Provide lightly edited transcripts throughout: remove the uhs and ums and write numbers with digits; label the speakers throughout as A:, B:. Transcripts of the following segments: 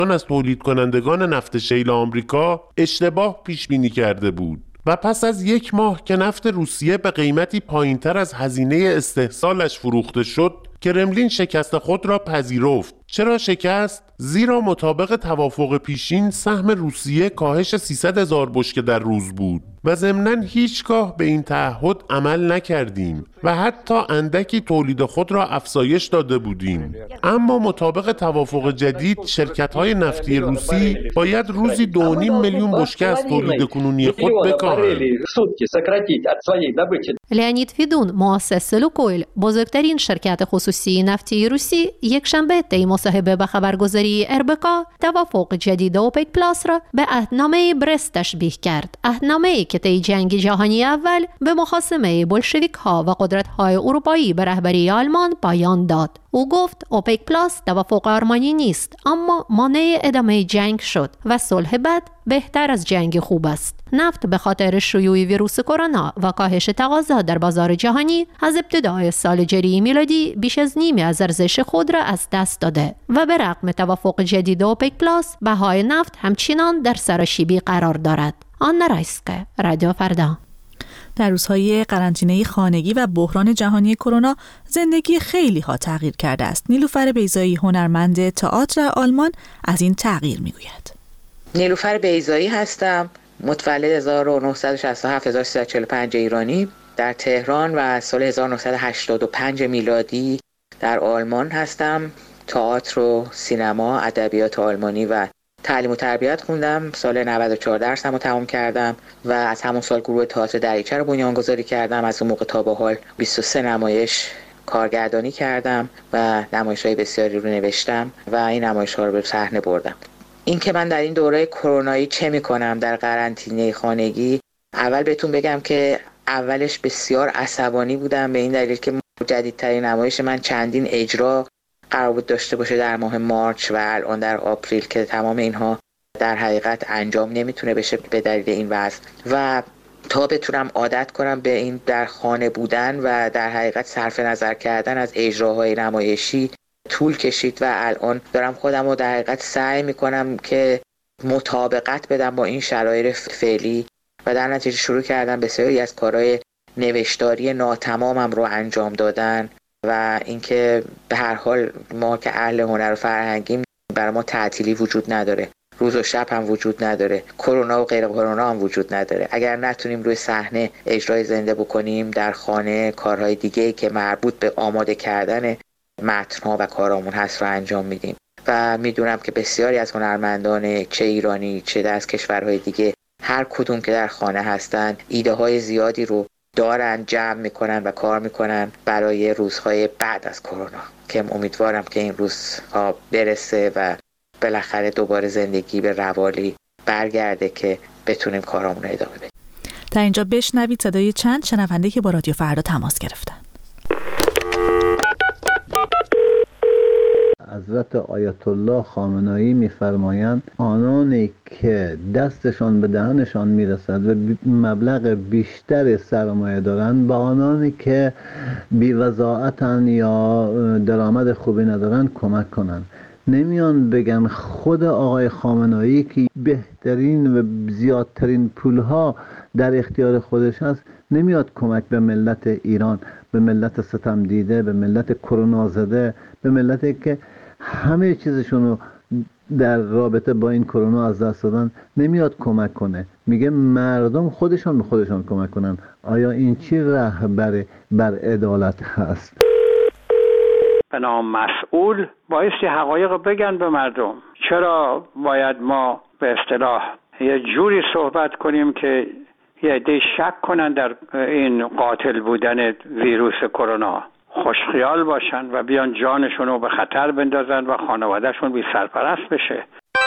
A: از تولید کنندگان نفت شیل آمریکا اشتباه پیش بینی کرده بود و پس از 1 ماه که نفت روسیه به قیمتی پایینتر از هزینه استحصالش فروخته شد، کرملین شکست خود را پذیرفت. چرا شکست؟ زیرا مطابق توافق پیشین سهم روسیه کاهش 300,000 بشکه در روز بود و ضمناً هیچگاه به این تعهد عمل نکردیم و حتی اندکی تولید خود را افزایش داده بودیم. اما مطابق توافق جدید شرکت‌های نفتی روسی باید روزی 2.5 میلیون بشکه از تولید کنونی خود بکاهند.
B: لئونید فیدون، مؤسس لوکویل، بزرگترین شرکت خصوصی نفتی روسی، یکشنبه طی مصاحبه به خبرگزاری RBK توافق جدید اوپک پلاس را به عهدنامه برست تشبیه کرد. عهدنامه‌ای که طی جنگ جهانی اول به مخاصمه بولشویک‌ها و قدرت‌های اروپایی به رهبری آلمان پایان داد. او گفت اوپک پلاس توافق آرمانی نیست، اما مانع ادامه جنگ شد و صلح بد بهتر از جنگ خوب است. نفت به خاطر شیوع ویروس کرونا و کاهش تقاضا در بازار جهانی از ابتدای سال جاری میلادی بیش از نیمی از ارزش خود را از دست داده و به رغم توافق جدید اوپک پلاس بهای نفت همچنان در سراشیبی قرار دارد. آنا رایسکه، رادیو فردا.
C: در روزهای قرنطینه خانگی و بحران جهانی کرونا زندگی خیلی ها تغییر کرده است. نیلوفر بیضایی، هنرمند تئاتر آلمان، از این تغییر میگوید.
D: نیلوفر بیضایی هستم، متولد 1967 ایرانی، در تهران و سال 1985 میلادی در آلمان هستم. تئاتر و سینما، ادبیات آلمانی و تعلیم و تربیت خوندم. سال 94 درسمو تمام کردم و از همون سال گروه تئاتر دریچه رو بنیانگذاری کردم. از اون موقع تا به حال 23 نمایش کارگردانی کردم و نمایش‌های بسیاری رو نوشتم و این نمایش‌ها رو به صحنه بردم. این که من در این دوره کرونایی چه می‌کنم در قرنطینه خانگی، اول بهتون بگم که اولش بسیار عصبانی بودم به این دلیل که جدیدترین نمایش من چندین اجرا قرار بود داشته باشه در ماه مارچ و الان در آپریل که تمام اینها در حقیقت انجام نمیتونه بشه به دلیل این وضع و تا بتونم عادت کنم به این در خانه بودن و در حقیقت صرف نظر کردن از اجراهای نمایشی طول کشید و الان دارم خودم رو در حقیقت سعی میکنم که مطابقت بدم با این شرایط فعلی و در نتیجه شروع کردم بسیاری از کارهای نوشتاری ناتمامم رو انجام دادن و اینکه به هر حال ما که اهل هنر و فرهنگیم برای ما تعطیلی وجود نداره، روز و شب هم وجود نداره، کرونا و غیر کرونا هم وجود نداره. اگر نتونیم روی صحنه اجرای زنده بکنیم، در خانه کارهای دیگه که مربوط به آماده کردن متن‌ها و کارامون هست رو انجام میدیم و میدونم که بسیاری از هنرمندان چه ایرانی چه از کشورهای دیگه هر کدوم که در خانه هستن ایده های زیادی رو دارن، جمع میکنن و کار میکنن برای روزهای بعد از کرونا که امیدوارم که این روزها برسه و بالاخره دوباره زندگی به روالی برگرده که بتونیم کارامون رو ادامه بدیم.
C: در اینجا بشنوید صدای چند شنونده که با رادیو فردا تماس گرفتن.
E: حضرت آیت الله خامنه‌ای می‌فرمایند آنانی که دستشان به دهنشان میرسد و مبلغ بیشتر سرمایه دارند با آنانی که بی‌وضاعتن یا درآمد خوبی ندارند کمک کنند. نمیان بگن خود آقای خامنه‌ای که بهترین و زیادترین پولها در اختیار خودش هست نمیاد کمک به ملت ایران، به ملت ستم دیده، به ملت کرونا زده، به ملتی که همه چیزشونو در رابطه با این کرونا از دست دادن، نمیاد کمک کنه. میگه مردم خودشان به خودشان کمک کنن. آیا این چی رهبر بر عدالت هست؟
F: به نام مسئول بایستی حقایق بگن به مردم. چرا باید ما به اصطلاح یه جوری صحبت کنیم که یه عده شک کنن در این قاتل بودن ویروس کرونا، خوشخیال باشن و بیان جانشون رو به خطر بندازن و خانوادهشون بی سرپرست بشه.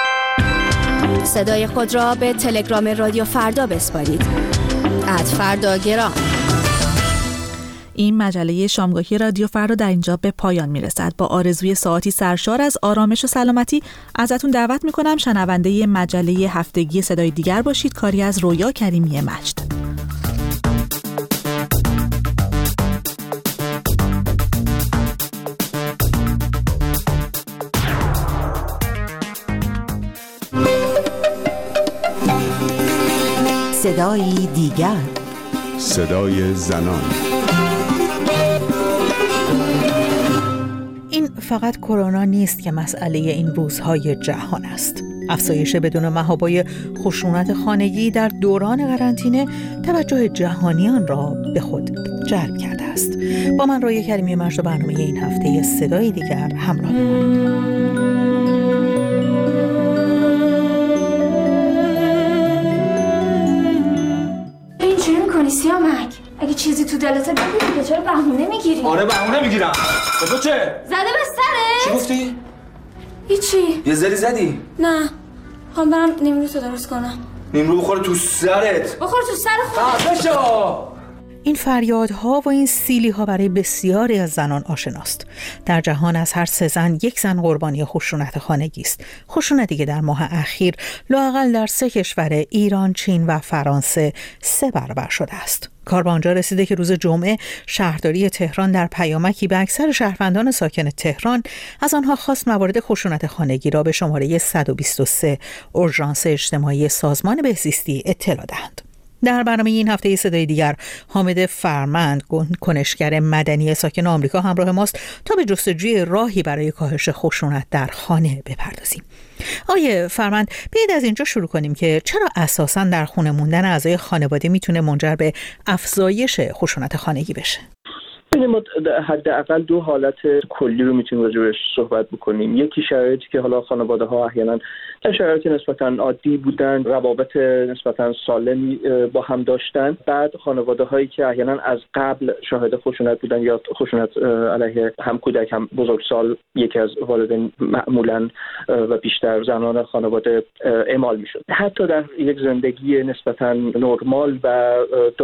G: صدای خود را به تلگرام رادیو فردا بسپارید. @فرداگرام.
C: این مجله شامگاهی رادیو فردا در اینجا به پایان میرسد. با آرزوی ساعتی سرشار از آرامش و سلامتی ازتون دعوت میکنم شنونده مجله هفتگی صدای دیگر باشید. کاری از رویا کریمی مجد.
H: صدایی دیگر،
I: صدای زنان.
C: این فقط کرونا نیست که مسئله این روزهای جهان است. افزایش بدون محابای خشونت خانگی در دوران قرنطینه توجه جهانیان را به خود جلب کرده است. با من رؤیه کریمی مجد برنامه این هفته صدای دیگر همراه باشید.
J: سیامک، اگه چیزی تو دلته بگو دیگه، چرا بهونه میگیری؟
K: آره بهونه میگیرم. تو چه؟
J: زده به سرت؟
K: چی گفتی؟
J: هیچی.
K: یه زری زدی؟
J: نه، خوام برم نیمرو تو درست کنم.
K: نیمرو بخوره تو سرت.
J: بخور تو سر خودت.
K: بشو.
C: این فریادها و این سیلی‌ها برای بسیاری از زنان آشناست. در جهان از هر 3 زن 1 زن قربانی خشونت خانگی است. خشونتی که در ماه اخیر لااقل در 3 کشور ایران، چین و فرانسه 3 برابر شده است. کار به آنجا رسیده که روز جمعه شهرداری تهران در پیامکی به اکثر شهروندان ساکن تهران از آنها خواست موارد خشونت خانگی را به شماره 123 اورژانس اجتماعی سازمان بهزیستی اطلاع دهند. در برنامه این هفته صدای دیگر حامد فرمند، کنشگر مدنی ساکن آمریکا، همراه ماست تا به جستجوی راهی برای کاهش خشونت در خانه بپردازیم. آقای فرمند، بیایید از اینجا شروع کنیم که چرا اساساً در خونه موندن اعضای خانواده میتونه منجر به افزایش خشونت خانگی بشه؟
L: ما حداقل 2 حالت کلی رو میتونیم راجعش صحبت بکنیم. یکی شرایطی که حالا خانواده ها احیانا در شرایط نسبتا عادی بودن، روابط نسبتا سالمی با هم داشتن. بعد خانواده هایی که احیانا از قبل شاهد خشونت بودن یا خشونت علیه هم کودک هم بزرگسال یکی از والدین معمولا و بیشتر زنان خانواده اعمال میشد. حتی در یک زندگی نسبتا نرمال و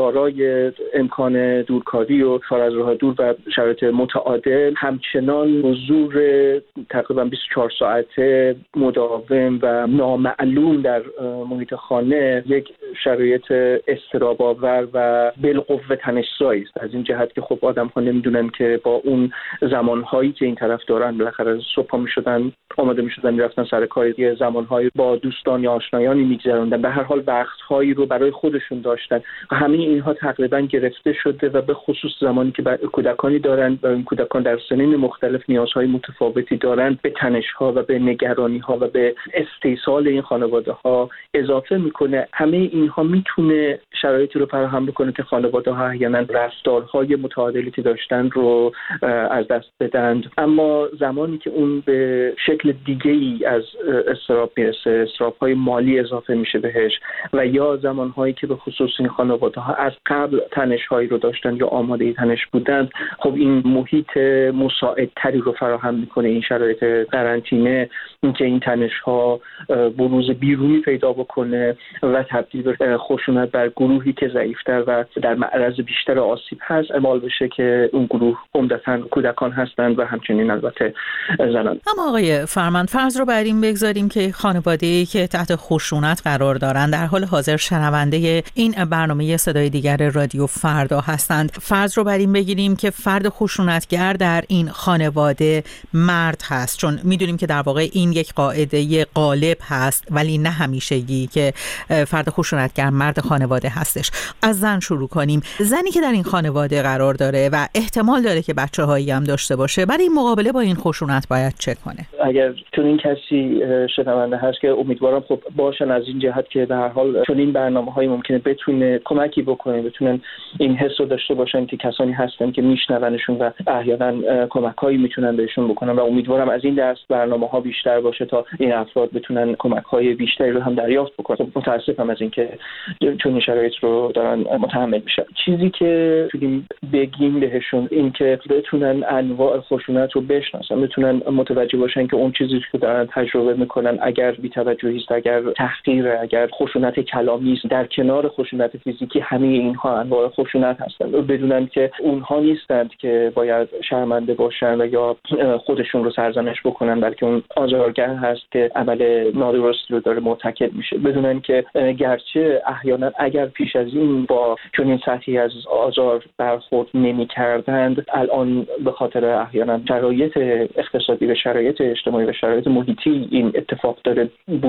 L: دارای امکان دورکاری و کار از راه دور و شرایط متعادل، همچنان حضور تقریبا 24 ساعته مداوم و نامعلوم در محیط خانه یک شرایط اضطراب‌آور و بالقوه تنش‌زایی است. از این جهت که خب آدم‌ها نمیدونن که با اون زمان‌هایی که این طرف دارن، بالاخره صبح میشدن آماده میشدن میرفتن سر کار، یه زمان‌هایی با دوستان یا آشنایانی میگذروندن، به هر حال وقت‌هایی رو برای خودشون داشتن و همه اینها تقریبا گرفته شده و به خصوص زمانی که کودکانی دارن و این کودکان در سنین مختلف نیازهای متفاوتی دارن، به تنش‌ها و به نگرانی‌ها و به استیصال این خانواده‌ها اضافه میکنه. همه اینها میتونه شرایطی رو فراهم بکنه که خانواده‌ها احیانا رفتارهای متعادلی که داشتن رو از دست بدن. اما زمانی که اون به شکل دیگه‌ای از اضطراب میرسه، اضطراب‌های مالی اضافه میشه بهش، و یا زمان‌هایی که به خصوص این خانواده‌ها از قبل تنش‌هایی رو داشتن یا آماده تنش بودن، خب این محیط مساعدتری رو فراهم میکنه این شرایط قرنطینه، اینکه این تنش‌ها بروز بیرونی پیدا بکنه و تبدیل به خشونت بر گروهی که ضعیف‌تر و در معرض بیشتر آسیب هست اعمال بشه که اون گروه عمدتاً کودکان هستند و همچنین البته زنان.
C: اما آقای فرمند، فرض رو بر این بگذاریم که خانواده‌ای که تحت خشونت قرار دارند در حال حاضر شنونده این برنامه صدای دیگر رادیو فردا هستند. فرض رو بر این بگیریم که فرد خشونتگر در این خانواده مرد هست، چون میدونیم که در واقع این یک قاعده غالب هست ولی نه همیشگی که فرد خشونتگر مرد خانواده هستش. از زن شروع کنیم. زنی که در این خانواده قرار داره و احتمال داره که بچه‌هایی هم داشته باشه، برای این مقابله با این خشونت باید چه کنه؟
L: اگر چون این کسی شنونده هست که امیدوارم خب باشن از این جهت که در حال چون این برنامه‌های ممکنه بتونه کمکی بکنه، بتونن این حس رو داشته باشن که کسانی هستن که میشنونشون و احیانا کمک‌هایی میتونن بهشون بکنن و امیدوارم از این دست برنامه‌ها بیشتر باشه تا این افراد بتونن کمک‌های بیشتری رو هم دریافت بکنن. متاسفم از اینکه چون این شرایط رو دارن متحمل میشن. چیزی که میتونیم بگیم بهشون این که بتونن انواع خشونت رو بشناسن، بتونن متوجه باشن که اون چیزی که دارن تجربه میکنن اگر بی‌توجهی است، اگر تحقیر، اگر خشونت کلامی است، در کنار خشونت فیزیکی همه اینها انواع خشونت هستن. بدونن که اونها نیستند که باید شرمنده باشن و یا خودشون رو سرزنش بکنن، بلکه اون آزارگر هست که عمل نادرست رو داره مرتکب میشه. بدونن که گرچه احیانا اگر پیش از این با چنین سطحی از آزار برخورد نمی‌کردند، الان به خاطر احیانا شرایط اقتصادی و شرایط اجتماعی و شرایط محیطی این اتفاق داره